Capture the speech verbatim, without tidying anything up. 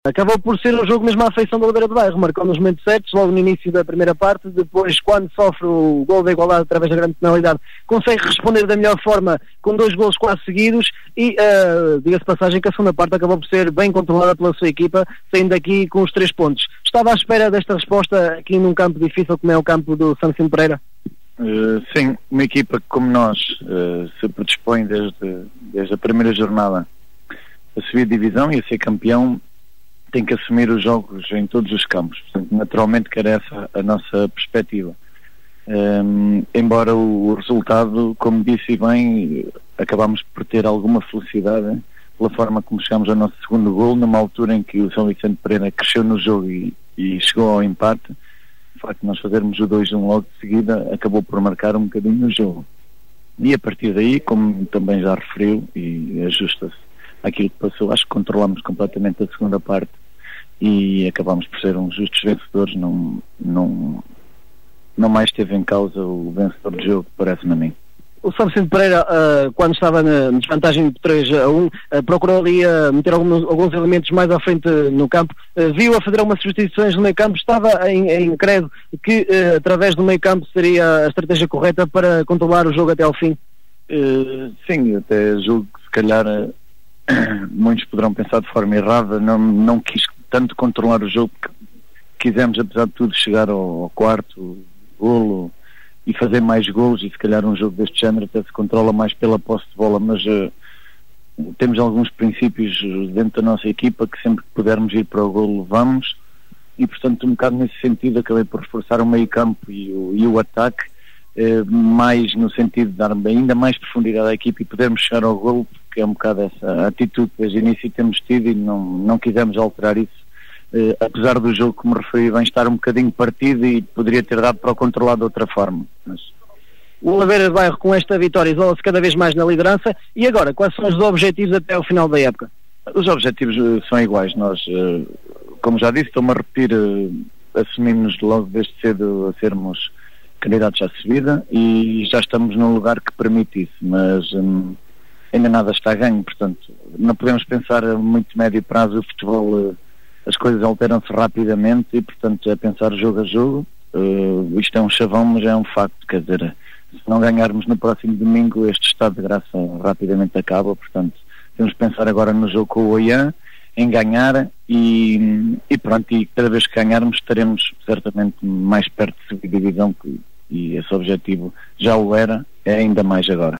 Acabou por ser um jogo mesmo à afeição da Oliveira de Bairro, marcou nos momentos certos, logo no início da primeira parte, depois quando sofre o gol da igualdade através da grande penalidade, consegue responder da melhor forma com dois golos quase seguidos e, uh, diga-se passagem, que a segunda parte acabou por ser bem controlada pela sua equipa, saindo daqui com os três pontos. Estava à espera desta resposta aqui num campo difícil como é o campo do São Vicente Pereira? Uh, sim, uma equipa que como nós uh, se predispõe desde, desde a primeira jornada a subir divisão e a ser campeão, tem que assumir os jogos em todos os campos. Portanto, naturalmente que era essa a nossa perspectiva. Um, embora o resultado, como disse bem, acabámos por ter alguma felicidade pela forma como chegámos ao nosso segundo gol, numa altura em que o São Vicente Pereira cresceu no jogo e, e chegou ao empate. O facto de nós fazermos o dois a um logo de seguida acabou por marcar um bocadinho o jogo. E a partir daí, como também já referiu, e ajusta-se àquilo que passou, acho que controlamos completamente a segunda parte e acabamos por ser uns justos vencedores. Não, não, não mais teve em causa o vencedor do jogo, parece-me a mim. O São Vicente Pereira, uh, quando estava na desvantagem de três a um, uh, procurou ali uh, meter alguns, alguns elementos mais à frente uh, no campo, uh, viu a fazer algumas substituições no meio campo, estava em, em credo que uh, através do meio campo seria a estratégia correta para controlar o jogo até ao fim? Uh, sim, até julgo que se calhar uh, muitos poderão pensar de forma errada, não, não quis tanto controlar o jogo, que quisemos apesar de tudo chegar ao, ao quarto golo e fazer mais golos, e se calhar um jogo deste género até se controla mais pela posse de bola, mas uh, temos alguns princípios dentro da nossa equipa que sempre que pudermos ir para o golo vamos, e portanto um bocado nesse sentido acabei por reforçar o meio campo e o, e o ataque, uh, mais no sentido de dar ainda mais profundidade à equipa e podermos chegar ao golo, porque é um bocado essa atitude que desde o início temos tido e não, não quisemos alterar isso. Uh, apesar do jogo, como referi bem, estar um bocadinho partido e poderia ter dado para o controlar de outra forma. Mas... O Oliveira de Bairro com esta vitória isola-se cada vez mais na liderança. E agora, quais são os objetivos até ao final da época? Os objetivos uh, são iguais. Nós, uh, como já disse, estou-me a repetir, uh, assumimos logo desde cedo a sermos candidatos à subida e já estamos num lugar que permite isso, mas um, ainda nada está a ganho, portanto não podemos pensar a muito médio prazo. O futebol, uh, as coisas alteram-se rapidamente e portanto é pensar jogo a jogo. Uh, isto é um chavão, mas é um facto, quer dizer, se não ganharmos no próximo domingo, este estado de graça rapidamente acaba, portanto temos que pensar agora no jogo com o Oiã, em ganhar e, e pronto, e cada vez que ganharmos estaremos certamente mais perto de subir divisão, e esse objetivo já o era, é ainda mais agora.